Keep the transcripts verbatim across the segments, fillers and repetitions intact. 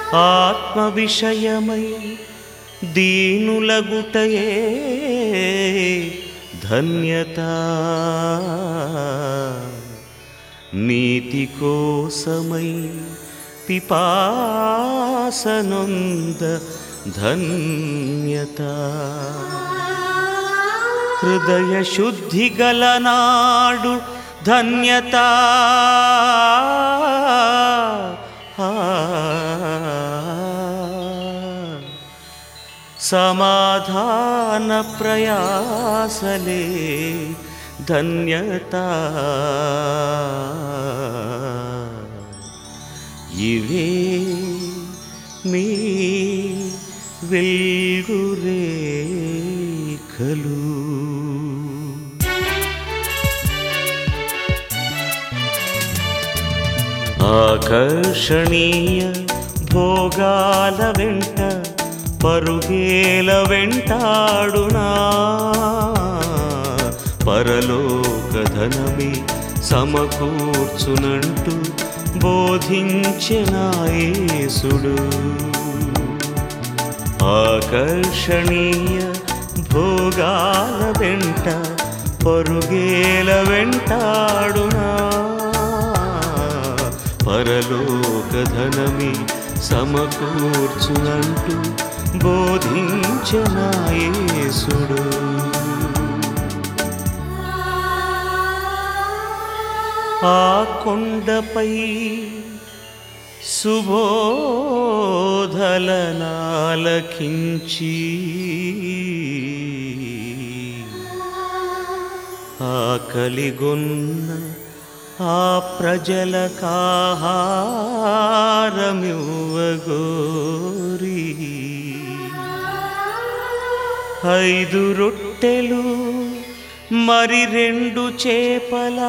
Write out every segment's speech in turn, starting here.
ఆత్మ విషయమై దీనులగుటయే ధన్యత. నీతి కోసమై పిపాసనొంద ధన్యత. హృదయ శుద్ధి గలనాడు ధన్యత. సమాధాన ప్రయాసలే ధన్యత. ఇవే మీ వెల్గురేఖలు. ఆకర్షణీయ భోగాల వెంట పరుగేల వెంటాడునా పరలోక ధనమే సమకూర్చునంటూ బోధించిన యేసుడు. ఆకర్షణీయ భోగాల వెంట పరుగేల వెంటాడునా పరలోక ధనమే సమకూర్చునంటూ బోధించిన యేసుడు. ఆ కొండపై సుబోధలనాలకించి ఆకలిగొన్న ఆ ప్రజలకాహారమివ్వగోరి ఐదు రొట్టెలు మరి రెండు చేపలా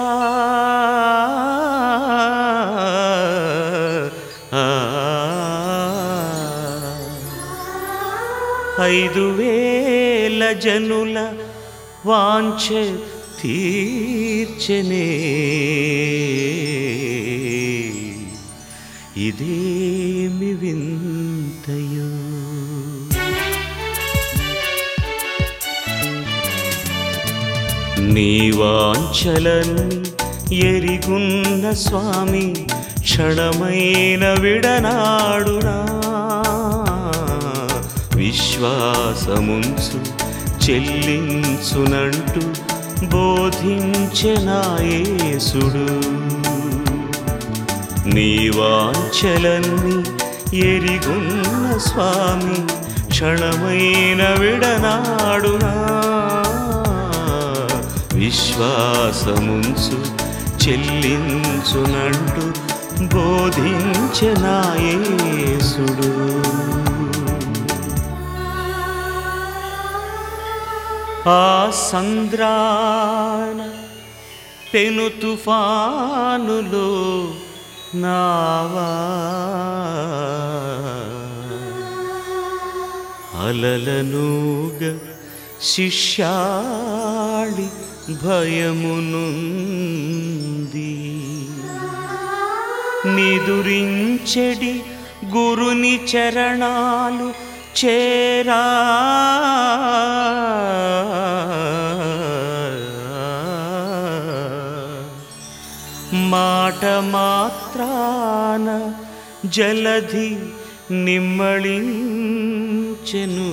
ఐదు వేల జనుల వాంఛ తీర్చెనే. ఇదేమి వింతయో. నీ వాంఛలన్నీ ఎరిగున్న స్వామి క్షణమైన విడనాడునా విశ్వాసముంచు చెల్లించునంటూ బోధించిన యేసుడు. నీ వాంఛలన్నీ ఎరిగున్న స్వామి క్షణమైన విడనాడునా విశ్వాసముంచు చెల్లించునంటూ బోధించిన యేసుడు. ఆ సంద్రాన పెను తుఫానులో నావా అలలనుగ శిష్యాళి భయమునుంది. నిదురించెడి గురుని చరణాలు చేరా మాట మాత్రాన జలధి నిమ్మళించెను.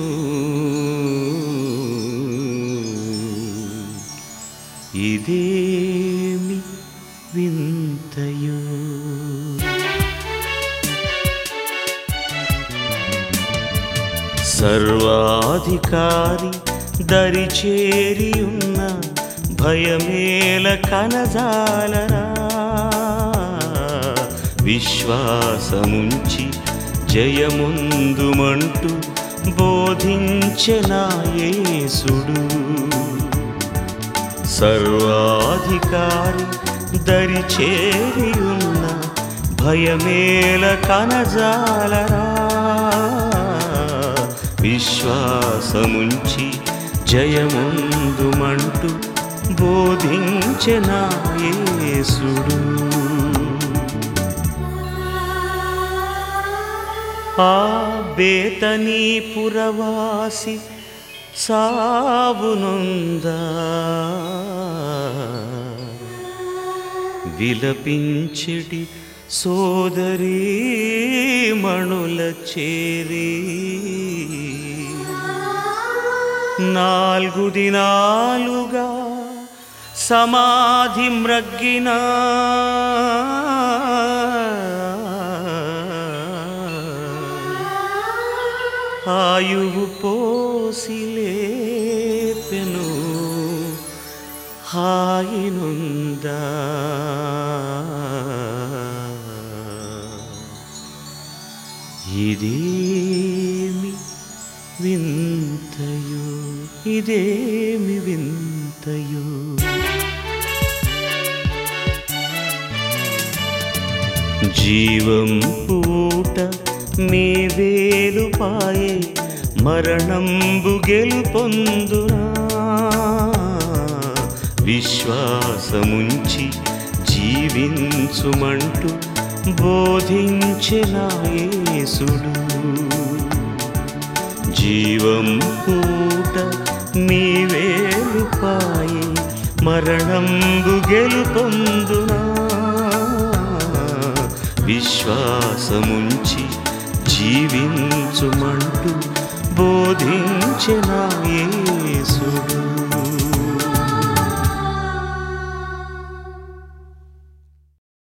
ఇదేమి వింతయో. సర్వాధికారి దరిచేరియున్న భయమేల కనజాలరా విశ్వాసముంచి జయముందుమంటూ బోధించిన యేసుడు. సర్వాధికారి దరిచేరియున్న భయమేల కనజాలరా విశ్వాసముంచి జయముందుమంటూ బోధించిన యేసుడు. ఆ బేతనీ పురవాసి సావునొందా విలపించెడి సోదరీ మణుల చేరి నాలుగు దినాలుగా సమాధి మ్రగ్గిన ఆయువు పోసి లేపెను హాయినుందా ఇదేమి వింతయో ఇదేమి వింతయో జీవం పూట మీ వేలు పాయే మరణంబు గెలుపొందునా విశ్వాసముంచి జీవించుమంటూ బోధించిన యేసుడు జీవం పూట మీ వేలు పాయే మరణంబు గెలుపొందునా విశ్వాసముంచి జీవించుమంటూ బోధించిన యేసుడు.